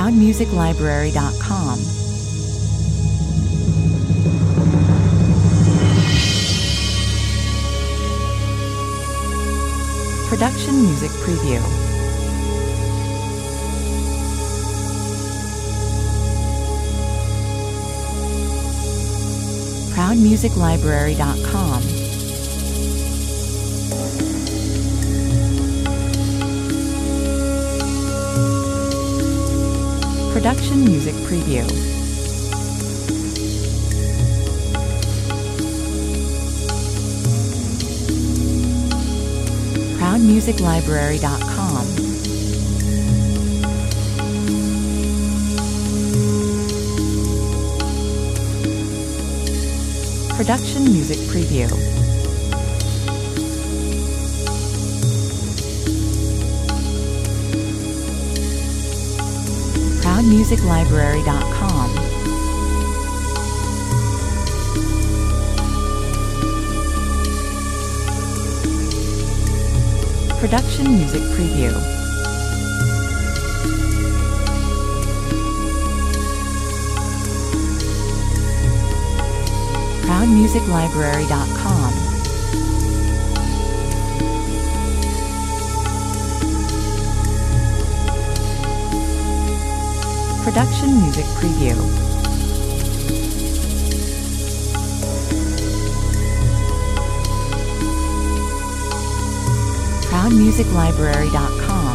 ProudMusicLibrary.com. Production Music Preview. ProudMusicLibrary.com. Production Music Preview. ProudMusicLibrary.com. Production Music Preview. ProudMusicLibrary.com. Production Music Preview. ProudMusicLibrary.com. Production Music Preview. ProudMusicLibrary.com.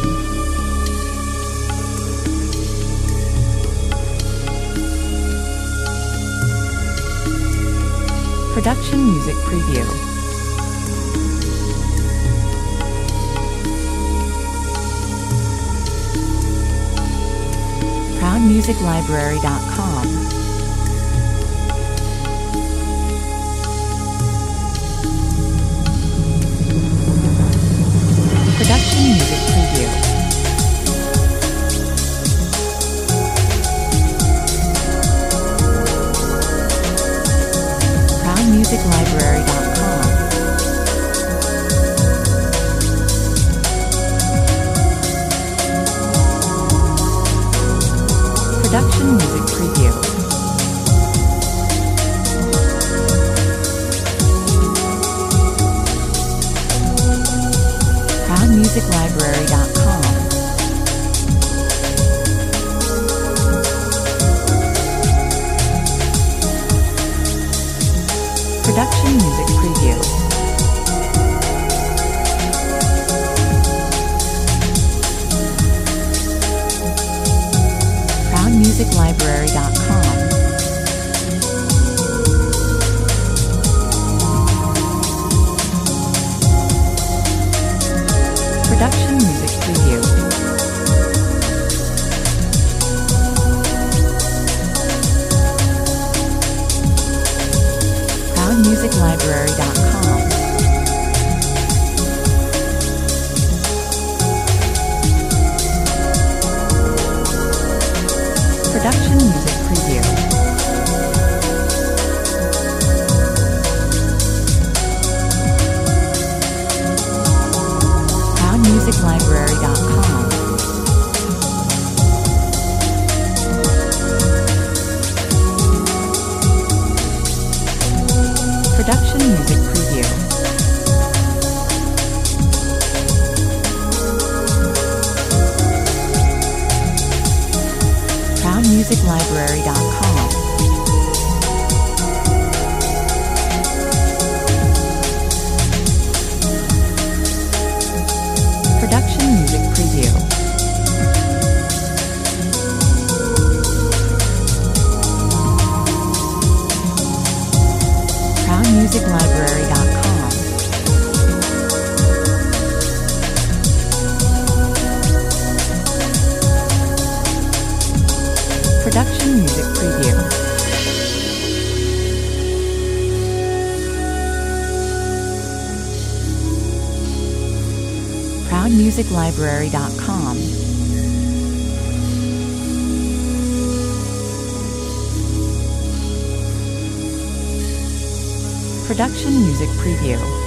Production Music Preview. ProudMusicLibrary.com. Production Music Preview. ProudMusicLibrary.com. Production Music Preview. ProudMusicLibrary.com. Production Music Preview. ProudMusicLibrary.com. Production Music Preview. ProudMusicLibrary.com. Production Music Preview. ProudMusicLibrary.com. Production Music Preview. ProudMusicLibrary.com. Production Music Preview. ProudMusicLibrary.com. Production Music Preview. ProudMusicLibrary.com. Production Music Preview.